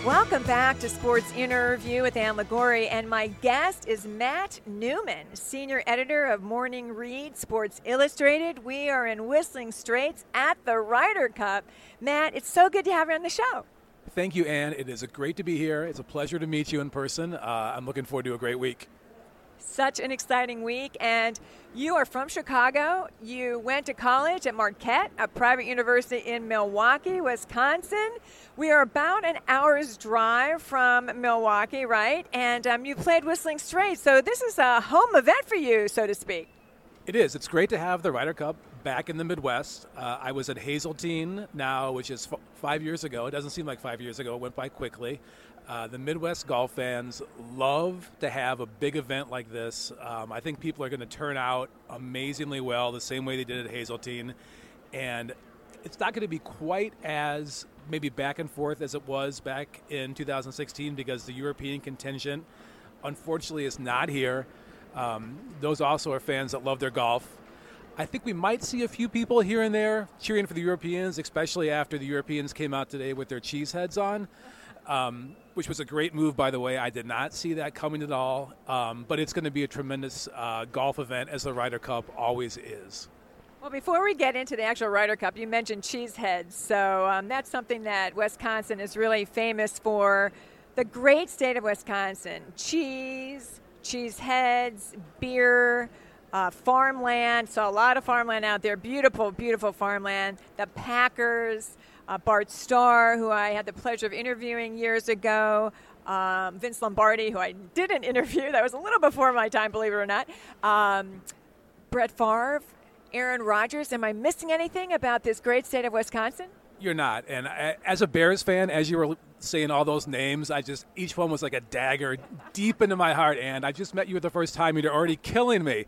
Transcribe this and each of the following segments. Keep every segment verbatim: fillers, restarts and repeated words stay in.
Welcome back to Sports Interview with Ann Liguori, and my guest is Matt Newman, senior editor of Morning Read, Sports Illustrated. We are in Whistling Straits at the Ryder Cup. Matt, it's so good to have you on the show. Thank you, Ann. It is a great to be here. It's a pleasure to meet you in person. Uh, I'm looking forward to a great week. Such an exciting week, and you are from Chicago. You went to college at Marquette, a private university in Milwaukee, Wisconsin. We are about an hour's drive from Milwaukee, right? And um, you played Whistling Straits, so this is a home event for you, so to speak. It is. It's great to have the Ryder Cup back in the Midwest. Uh, I was at Hazeltine now, which is f- five years ago. It doesn't seem like five years ago. It went by quickly. Uh, the Midwest golf fans love to have a big event like this. Um, I think people are going to turn out amazingly well, the same way they did at Hazeltine. And it's not going to be quite as maybe back and forth as it was back in two thousand sixteen because the European contingent, unfortunately, is not here. Um, those also are fans that love their golf. I think we might see a few people here and there cheering for the Europeans, especially after the Europeans came out today with their cheese heads on. Um, which was a great move, by the way. I did not see that coming at all. Um, but it's going to be a tremendous uh, golf event, as the Ryder Cup always is. Well, before we get into the actual Ryder Cup, you mentioned cheeseheads. So um, that's something that Wisconsin is really famous for. The great state of Wisconsin. Cheese, cheeseheads, beer, uh, farmland. So a lot of farmland out there. Beautiful, beautiful farmland. The Packers. Uh, Bart Starr, who I had the pleasure of interviewing years ago, um, Vince Lombardi, who I didn't interview. That was a little before my time, believe it or not. Um, Brett Favre, Aaron Rodgers. Am I missing anything about this great state of Wisconsin? You're not. And I, as a Bears fan, as you were saying all those names, I just each one was like a dagger deep into my heart. And I just met you for the first time. You're already killing me.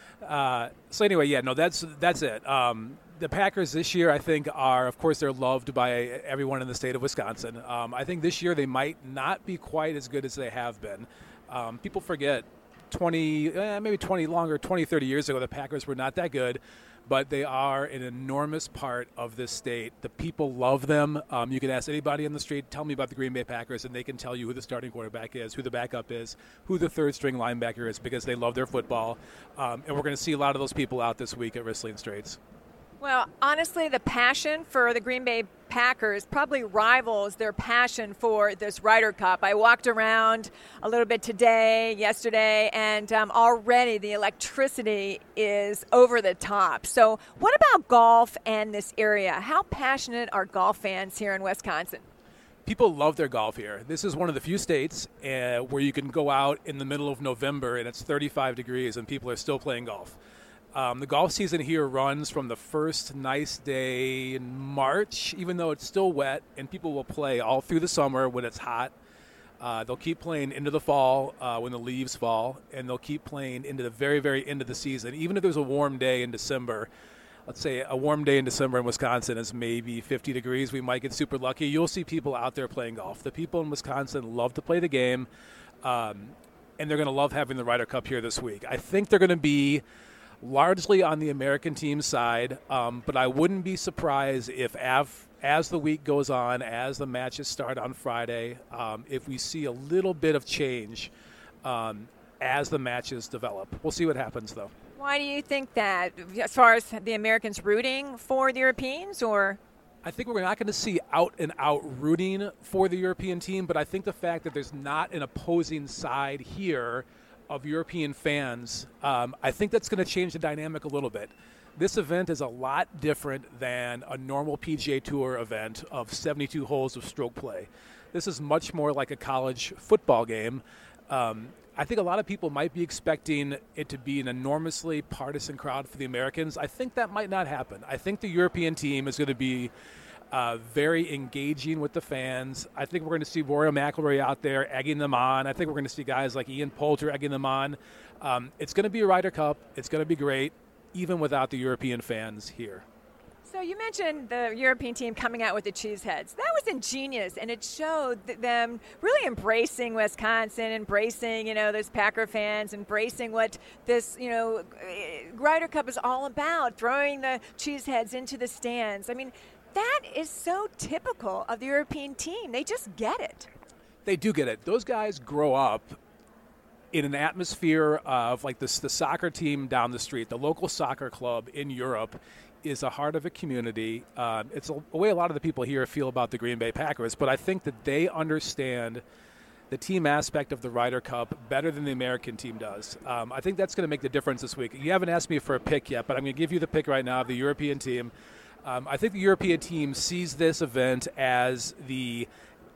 Uh, so anyway, yeah, no, that's that's it. Um, The Packers this year, I think, are, of course, they're loved by everyone in the state of Wisconsin. Um, I think this year they might not be quite as good as they have been. Um, people forget twenty, eh, maybe twenty longer, twenty, thirty years ago, the Packers were not that good, but they are an enormous part of this state. The people love them. Um, you can ask anybody on the street, tell me about the Green Bay Packers, and they can tell you who the starting quarterback is, who the backup is, who the third-string linebacker is, because they love their football. Um, and we're going to see a lot of those people out this week at Whistling Straits. Well, honestly, the passion for the Green Bay Packers probably rivals their passion for this Ryder Cup. I walked around a little bit today, yesterday, and um, already the electricity is over the top. So what about golf and this area? How passionate are golf fans here in Wisconsin? People love their golf here. This is one of the few states uh, where you can go out in the middle of November and it's thirty-five degrees and people are still playing golf. Um, the golf season here runs from the first nice day in March, even though it's still wet, and people will play all through the summer when it's hot. Uh, they'll keep playing into the fall uh, when the leaves fall, and they'll keep playing into the very, very end of the season. Even if there's a warm day in December, let's say a warm day in December in Wisconsin is maybe fifty degrees, we might get super lucky. You'll see people out there playing golf. The people in Wisconsin love to play the game, um, and they're going to love having the Ryder Cup here this week. I think they're going to be largely on the American team side, um, but I wouldn't be surprised if av- as the week goes on, as the matches start on Friday, um, if we see a little bit of change um, as the matches develop. We'll see what happens, though. Why do you think that, as far as the Americans rooting for the Europeans, or? I think we're not going to see out-and-out rooting for the European team, but I think the fact that there's not an opposing side here of European fans, um, I think that's going to change the dynamic a little bit. This event is a lot different than a normal P G A Tour event of seventy-two holes of stroke play. This is much more like a college football game. Um, I think a lot of people might be expecting it to be an enormously partisan crowd for the Americans. I think that might not happen. I think the European team is going to be Uh, very engaging with the fans. I think we're going to see Rory McIlroy out there egging them on. I think we're going to see guys like Ian Poulter egging them on. Um, it's going to be a Ryder Cup. It's going to be great, even without the European fans here. So you mentioned the European team coming out with the cheeseheads. That was ingenious, and it showed th- them really embracing Wisconsin, embracing, you know, those Packer fans, embracing what this, you know, Ryder Cup is all about, throwing the cheeseheads into the stands. I mean, that is so typical of the European team. They just get it. They do get it. Those guys grow up in an atmosphere of like this, the soccer team down the street, the local soccer club in Europe is the heart of a community. Um, it's a, a way a lot of the people here feel about the Green Bay Packers, but I think that they understand the team aspect of the Ryder Cup better than the American team does. Um, I think that's going to make the difference this week. You haven't asked me for a pick yet, but I'm going to give you the pick right now of the European team. Um, I think the European team sees this event as the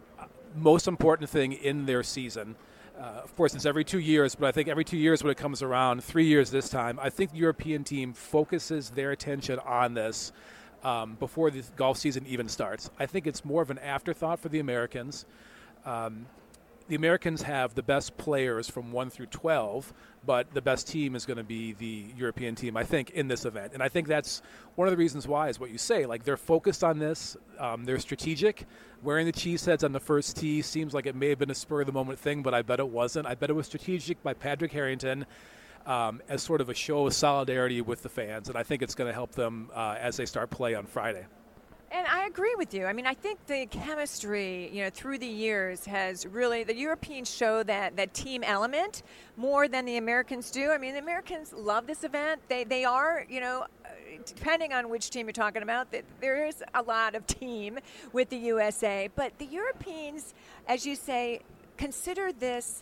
most important thing in their season. Uh, of course, it's every two years, but I think every two years when it comes around, three years this time, I think the European team focuses their attention on this um, before the golf season even starts. I think it's more of an afterthought for the Americans. Um, the Americans have the best players from one through twelve, but the best team is going to be the European team, I think, in this event. And I think that's one of the reasons why is what you say. Like, they're focused on this. Um, they're strategic. Wearing the cheese heads on the first tee seems like it may have been a spur-of-the-moment thing, but I bet it wasn't. I bet it was strategic by Patrick Harrington um, as sort of a show of solidarity with the fans, and I think it's going to help them uh, as they start play on Friday. And I agree with you. I mean, I think the chemistry, you know, through the years has really, the Europeans show that, that team element more than the Americans do. I mean, the Americans love this event. They they are, you know, depending on which team you're talking about, there is a lot of team with the U S A. But the Europeans, as you say, consider this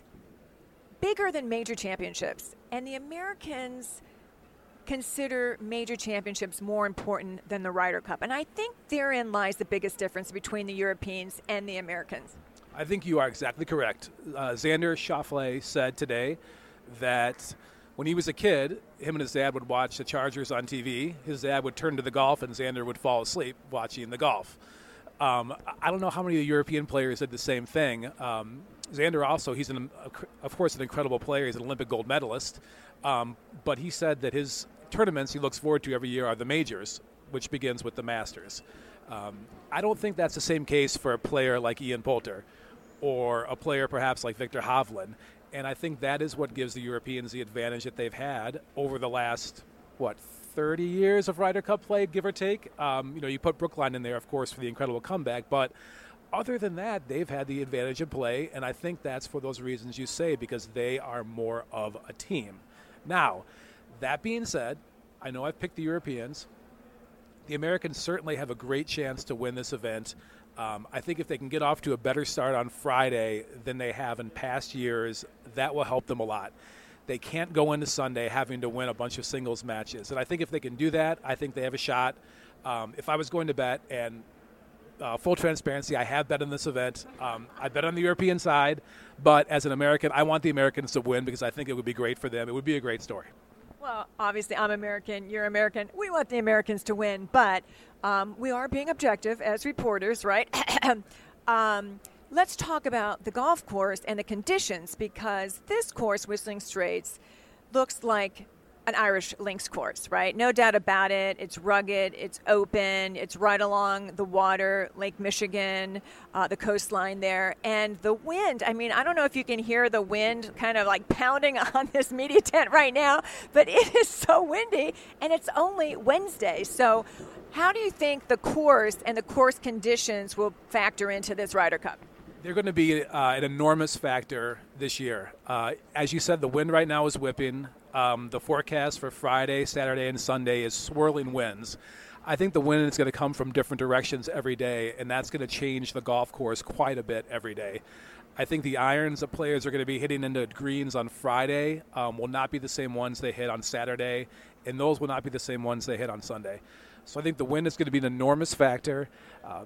bigger than major championships. And the Americans consider major championships more important than the Ryder Cup. And I think therein lies the biggest difference between the Europeans and the Americans. I think you are exactly correct. Uh, Xander Schauffele said today that when he was a kid, him and his dad would watch the Chargers on T V. His dad would turn to the golf, and Xander would fall asleep watching the golf. Um, I don't know how many of the European players did the same thing. Um, Xander also, he's, an, of course, an incredible player. He's an Olympic gold medalist. Um, but he said that his tournaments he looks forward to every year are the majors, which begins with the Masters. Um, I don't think that's the same case for a player like Ian Poulter or a player perhaps like Viktor Hovland. And I think that is what gives the Europeans the advantage that they've had over the last, what, thirty years of Ryder Cup play, give or take. Um, you know, you put Brookline in there, of course, for the incredible comeback. But other than that, they've had the advantage in play. And I think that's for those reasons you say, because they are more of a team. Now, that being said, I know I've picked the Europeans. The Americans certainly have a great chance to win this event. Um, I think if they can get off to a better start on Friday than they have in past years, that will help them a lot. They can't go into Sunday having to win a bunch of singles matches. And I think if they can do that, I think they have a shot. Um, if I was going to bet, and uh, full transparency, I have bet on this event. Um, I bet on the European side. But as an American, I want the Americans to win because I think it would be great for them. It would be a great story. Well, obviously, I'm American, you're American. We want the Americans to win, but um, we are being objective as reporters, right? um, let's talk about the golf course and the conditions, because this course, Whistling Straits, looks like an Irish links course, right? No doubt about it. It's rugged, it's open, it's right along the water, Lake Michigan, uh, the coastline there. And the wind, I mean, I don't know if you can hear the wind kind of like pounding on this media tent right now, but it is so windy, and it's only Wednesday. So how do you think the course and the course conditions will factor into this Ryder Cup? They're going to be uh, an enormous factor this year. Uh, as you said, the wind right now is whipping. Um, the forecast for Friday, Saturday, and Sunday is swirling winds. I think the wind is going to come from different directions every day, and that's going to change the golf course quite a bit every day. I think the irons that players are going to be hitting into greens on Friday um, will not be the same ones they hit on Saturday, and those will not be the same ones they hit on Sunday. So I think the wind is going to be an enormous factor. Uh,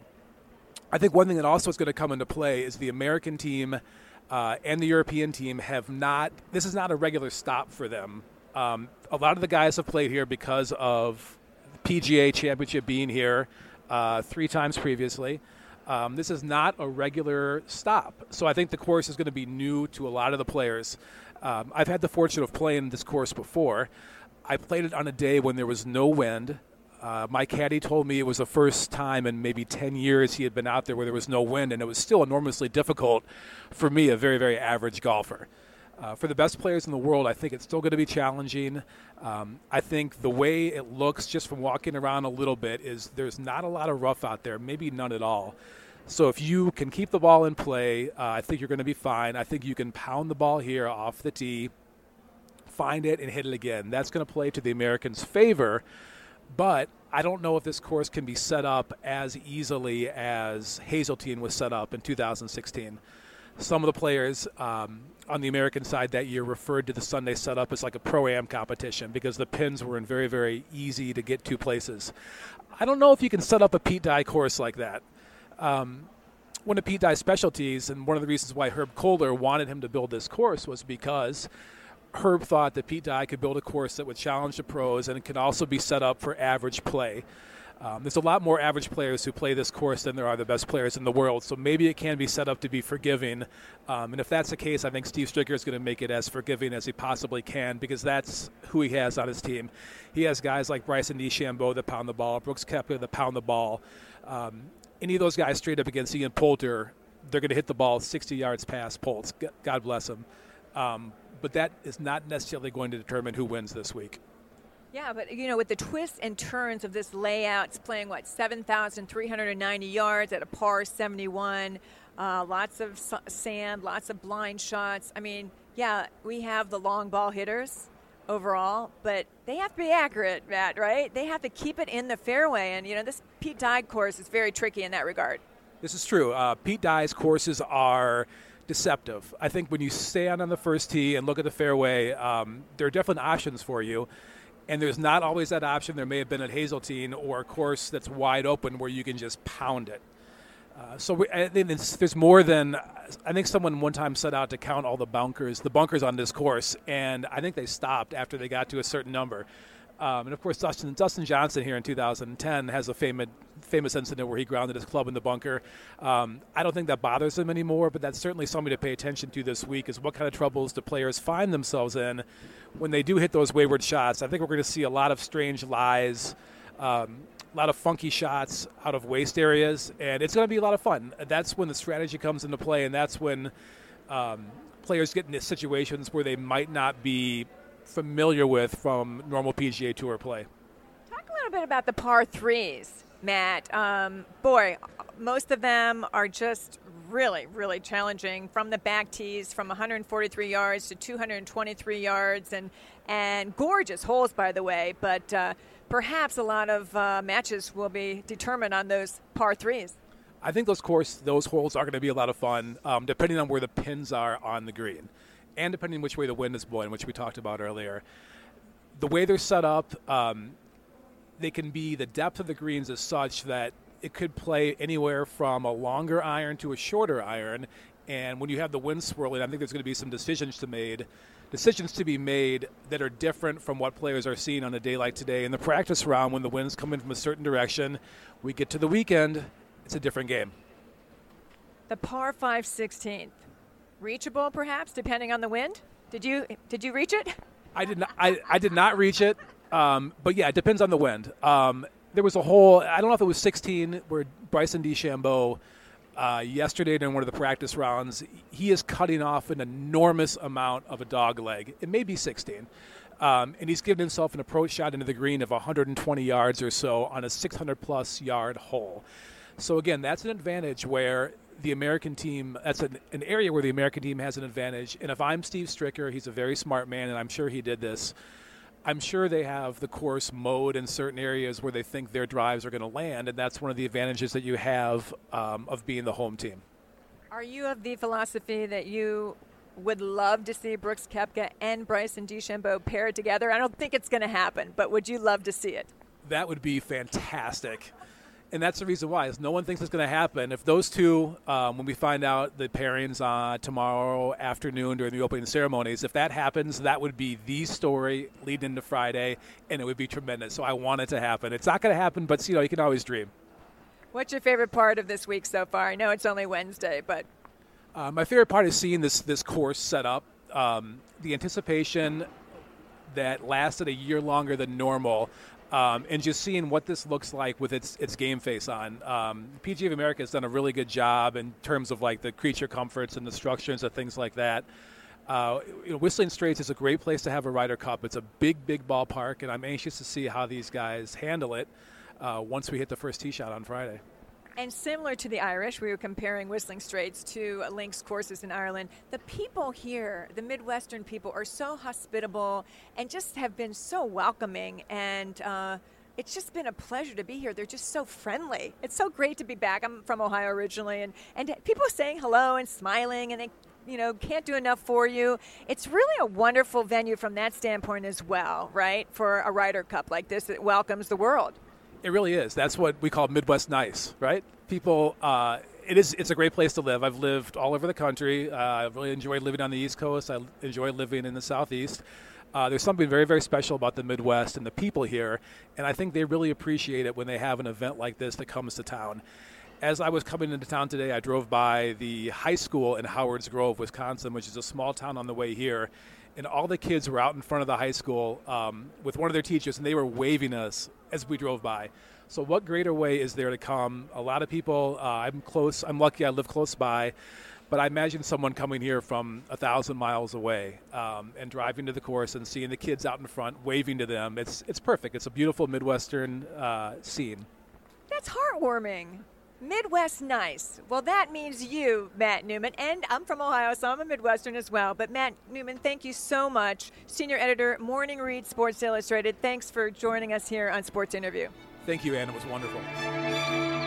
I think one thing that also is going to come into play is the American team uh, and the European team have not – this is not a regular stop for them. Um, a lot of the guys have played here because of the P G A Championship being here uh, three times previously. Um, this is not a regular stop. So I think the course is going to be new to a lot of the players. Um, I've had the fortune of playing this course before. I played it on a day when there was no wind. Uh, my caddy told me it was the first time in maybe ten years he had been out there where there was no wind, and it was still enormously difficult for me, a very, very average golfer. Uh, for the best players in the world, I think it's still going to be challenging. Um, I think the way it looks just from walking around a little bit is there's not a lot of rough out there, maybe none at all. So if you can keep the ball in play, uh, I think you're going to be fine. I think you can pound the ball here off the tee, find it, and hit it again. That's going to play to the Americans' favor, but I don't know if this course can be set up as easily as Hazeltine was set up in two thousand sixteen. Some of the players um, on the American side that year referred to the Sunday setup as like a Pro-Am competition because the pins were in very, very easy to get to places. I don't know if you can set up a Pete Dye course like that. Um, one of Pete Dye's specialties, and one of the reasons why Herb Kohler wanted him to build this course, was because Herb thought that Pete Dye could build a course that would challenge the pros and it could also be set up for average play. Um, there's a lot more average players who play this course than there are the best players in the world, so maybe it can be set up to be forgiving. Um, and if that's the case, I think Steve Stricker is going to make it as forgiving as he possibly can because that's who he has on his team. He has guys like Bryson DeChambeau that pound the ball, Brooks Koepka that pound the ball. Um, any of those guys straight up against Ian Poulter, they're going to hit the ball sixty yards past Poltz. God bless him. Um, but that is not necessarily going to determine who wins this week. Yeah, but, you know, with the twists and turns of this layout, it's playing, what, seven thousand three hundred ninety yards at a par seventy-one, uh, lots of sand, lots of blind shots. I mean, yeah, we have the long ball hitters overall, but they have to be accurate, Matt, right? They have to keep it in the fairway, and, you know, this Pete Dye course is very tricky in that regard. This is true. Uh, Pete Dye's courses are deceptive. I think when you stand on the first tee and look at the fairway, um, there are different options for you. And there's not always that option. There may have been at Hazeltine or a course that's wide open where you can just pound it. Uh, so we, I think there's more than – I think someone one time set out to count all the bunkers, the bunkers on this course, and I think they stopped after they got to a certain number. Um, and, of course, Dustin, Dustin Johnson here in two thousand ten has a famous famous incident where he grounded his club in the bunker. Um, I don't think that bothers him anymore, but that's certainly something to pay attention to this week is what kind of troubles do players find themselves in when they do hit those wayward shots. I think we're going to see a lot of strange lies, um, a lot of funky shots out of waste areas, and it's going to be a lot of fun. That's when the strategy comes into play, and that's when um, players get into situations where they might not be familiar with from normal P G A Tour play. Talk a little bit about the par threes, Matt. Um, boy, most of them are just really, really challenging from the back tees from one hundred forty-three yards to two hundred twenty-three yards, and and gorgeous holes, by the way, but uh, perhaps a lot of uh, matches will be determined on those par threes. I think those course, those holes are going to be a lot of fun, um, depending on where the pins are on the green. And depending on which way the wind is blowing, which we talked about earlier. The way they're set up, um, they can be, the depth of the greens is such that it could play anywhere from a longer iron to a shorter iron. And when you have the wind swirling, I think there's going to be some decisions to made, decisions to be made that are different from what players are seeing on a day like today. In the practice round, when the wind's coming from a certain direction, we get to the weekend, it's a different game. The par five sixteenth. Reachable, perhaps, depending on the wind. Did you did you reach it? I did not. I, I did not reach it, um, but yeah, it depends on the wind. Um, there was a hole. I don't know if it was sixteen where Bryson DeChambeau uh, yesterday during one of the practice rounds, he is cutting off an enormous amount of a dog leg. It may be sixteen, um, and he's given himself an approach shot into the green of one hundred twenty yards or so on a six hundred plus yard hole. So again, that's an advantage where the American team, that's an, an area where the American team has an advantage. And if I'm Steve Stricker, he's a very smart man, and I'm sure he did this. I'm sure they have the course mowed in certain areas where they think their drives are going to land, and that's one of the advantages that you have um, of being the home team. Are you of the philosophy that you would love to see Brooks Koepka and Bryson DeChambeau paired together? I don't think it's going to happen, but would you love to see it? That would be fantastic. And that's the reason why, is no one thinks it's going to happen. If those two, um, when we find out the pairings uh, tomorrow afternoon during the opening ceremonies, if that happens, that would be the story leading into Friday, and it would be tremendous. So I want it to happen. It's not going to happen, but you know, you can always dream. What's your favorite part of this week so far? I know it's only Wednesday, but uh, my favorite part is seeing this this course set up. Um, the anticipation that lasted a year longer than normal. Um, and just seeing what this looks like with its its game face on. Um, P G A of America has done a really good job in terms of like the creature comforts and the structures and things like that. Uh, you know, Whistling Straits is a great place to have a Ryder Cup. It's a big, big ballpark, and I'm anxious to see how these guys handle it uh, once we hit the first tee shot on Friday. And similar to the Irish, we were comparing Whistling Straits to links courses in Ireland. The people here, the Midwestern people, are so hospitable and just have been so welcoming. And uh, it's just been a pleasure to be here. They're just so friendly. It's so great to be back. I'm from Ohio originally, and, and people saying hello and smiling, and they you know, can't do enough for you. It's really a wonderful venue from that standpoint as well, right, for a Ryder Cup like this that welcomes the world. It really is. That's what we call Midwest nice, right? People, uh, it is. It's a great place to live. I've lived all over the country. Uh, I really enjoyed living on the East Coast. I enjoy living in the Southeast. Uh, there's something very, very special about the Midwest and the people here, and I think they really appreciate it when they have an event like this that comes to town. As I was coming into town today, I drove by the high school in Howards Grove, Wisconsin, which is a small town on the way here, and all the kids were out in front of the high school um, with one of their teachers, and they were waving us as we drove by. So what greater way is there to come? A lot of people, uh, I'm close, I'm lucky I live close by, but I imagine someone coming here from a thousand miles away um, and driving to the course and seeing the kids out in front, waving to them. It's, it's perfect. It's a beautiful Midwestern uh, scene. That's heartwarming. Midwest nice. Well, that means you, Matt Newman, and I'm from Ohio, so I'm a Midwestern as well. But Matt Newman, thank you so much. Senior Editor, Morning Read Sports Illustrated. Thanks for joining us here on Sports Interview. Thank you, Ann. It was wonderful.